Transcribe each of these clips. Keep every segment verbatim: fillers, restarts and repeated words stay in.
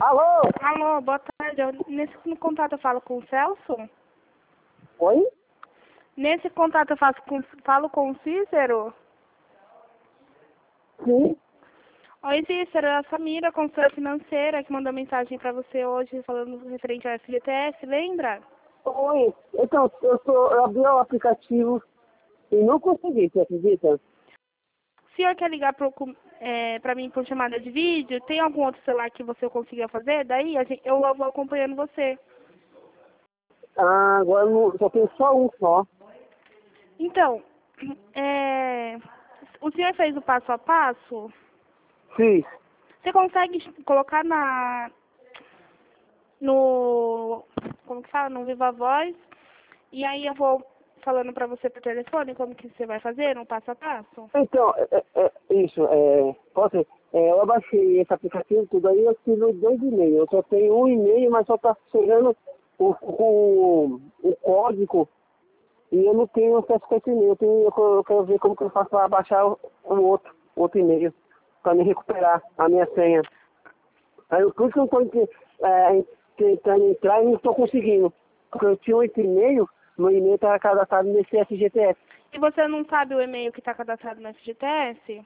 Alô? Alô, boa tarde. Eu- Nesse contato eu falo com o Celso? Oi? Nesse contato eu faço com, falo com o Cícero? Sim. Oi, Cícero, é a Samira, consultora financeira, que mandou mensagem pra você hoje falando referente ao F G T S, lembra? Oi. Então, eu, tô, eu abri o aplicativo e não consegui, você acredita? O senhor quer ligar pro, com- é, pra mim por chamada de vídeo? Tem algum outro celular que você consiga fazer? Daí a gente, eu vou acompanhando você. Ah, agora não, só tem só um só. Então, é, o senhor fez o passo a passo? Fiz. Você consegue colocar na no como que fala, no Viva Voz, e aí eu vou falando pra você por telefone como que você vai fazer no passo a passo? Então, é, é, é, isso, é, posso, é, eu abaixei esse aplicativo tudo aí, eu fiz dois e-mails. Eu só tenho um e-mail, mas só tá chegando o, o, o código e eu não tenho acesso a esse e-mail. Eu, tenho, eu, eu quero ver como que eu faço para baixar o, o outro, outro e-mail, para me recuperar a minha senha. Aí, por isso que eu estou é, tentando entrar e não estou conseguindo. Porque eu tinha oito e-mail, meu e-mail estava cadastrado nesse F G T S. E você não sabe o e-mail que está cadastrado no F G T S?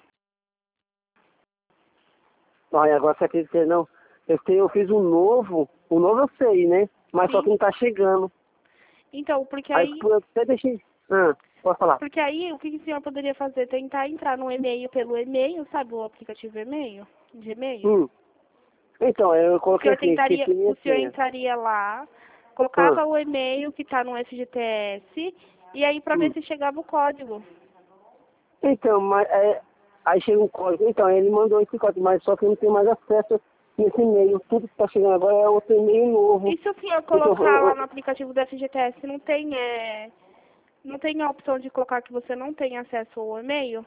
Olha, agora você acredita que não? Eu, tenho, eu fiz um novo, o novo eu sei, né? Mas Sim. só que não tá chegando. Então, porque Aí aí, eu até deixei. Ah, pode falar. porque aí o que, que o senhor poderia fazer? Tentar entrar no e-mail pelo e-mail, sabe o aplicativo e-mail? De e-mail? Hum. Então, eu O coloquei senhor assim, tentaria, esqueci minha o senhor senha. entraria lá, Ah, colocava o e-mail que está no F G T S e aí para ver hum. se chegava o código. Então, mas é, aí chega um código. Então, ele mandou esse código, mas só que eu não tenho mais acesso nesse e-mail. Tudo que tá chegando agora é outro e-mail novo. E se o senhor Então, colocar eu, lá eu, no aplicativo do F G T S, não tem, é, não tem a opção de colocar que você não tem acesso ao e-mail?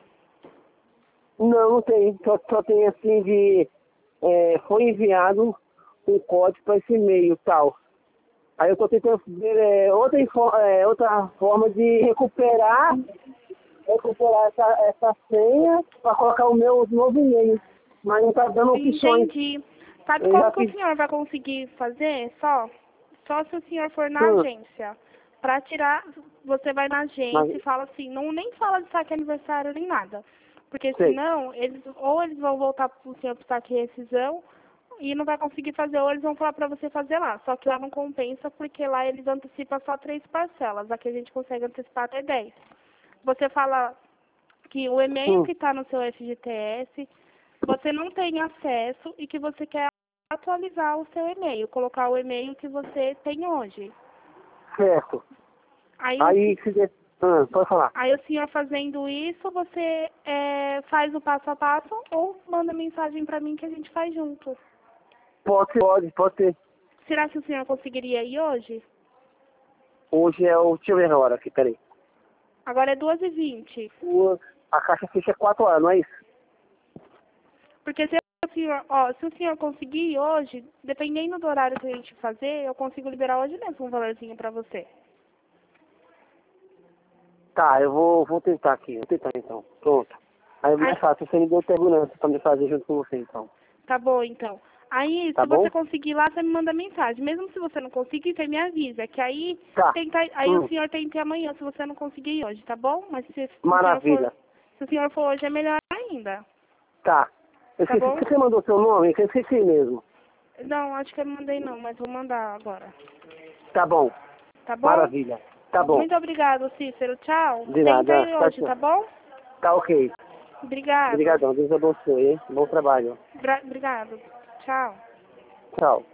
não, não tem. Só, só tem assim de. É, foi enviado um código para esse e-mail tal. Aí eu estou tentando ver é, outra, info- é, outra forma de recuperar, recuperar essa, essa senha para colocar o meu novo e-mail. Mas não está dando opções. Entendi. Sabe Eu como já que o fiz. senhor vai conseguir fazer? Só, só se o senhor for na Hum, agência. Para tirar, você vai na mas, agência e fala assim, não nem fala de saque aniversário nem nada. Porque sei, senão, eles, ou eles vão voltar para o senhor para saque rescisão e não vai conseguir fazer, ou eles vão falar para você fazer lá. Só que lá não compensa, porque lá eles antecipam só três parcelas. Aqui a gente consegue antecipar até dez. Você fala que o e-mail hum, que está no seu F G T S, você não tem acesso e que você quer atualizar o seu e-mail, colocar o e-mail que você tem hoje. certo. Aí o, Aí, se- se der- ah, pode falar. aí o senhor fazendo isso, você é, faz o passo a passo ou manda mensagem para mim que a gente faz junto. Pode, pode, pode ter. Será que o senhor conseguiria ir hoje? Hoje é o. Deixa eu ver a hora aqui, peraí. Agora é duas e vinte. O, a caixa fecha quatro horas, não é isso? Porque se o senhor, ó, se o senhor conseguir ir hoje, dependendo do horário que a gente fazer, eu consigo liberar hoje mesmo um valorzinho para você. Tá, eu vou, vou tentar aqui, vou tentar então. Pronto. Aí é mais Aí, fácil, você me deu segurança pra me fazer junto com você então. tá bom, então. Aí, Tá se você bom? conseguir lá, você me manda mensagem. Mesmo se você não conseguir, você me avisa. Que aí, Tá. tenta, aí o Hum, senhor tenta ir amanhã, se você não conseguir ir hoje, tá bom? Mas se, se o senhor for, maravilha. se o senhor for hoje, é melhor ainda. Tá. Eu Tá esqueci bom? que você mandou seu nome, que eu esqueci mesmo. Não, acho que eu não mandei não, mas vou mandar agora. Tá bom. Tá bom? Maravilha. Tá bom. Muito obrigado, Cícero. Tchau. De Tenta nada. ir Tá, hoje, tá bom? tá ok. Obrigado. Obrigadão. Deus abençoe, hein? Bom trabalho. Bra- obrigado. Tchau. Tchau.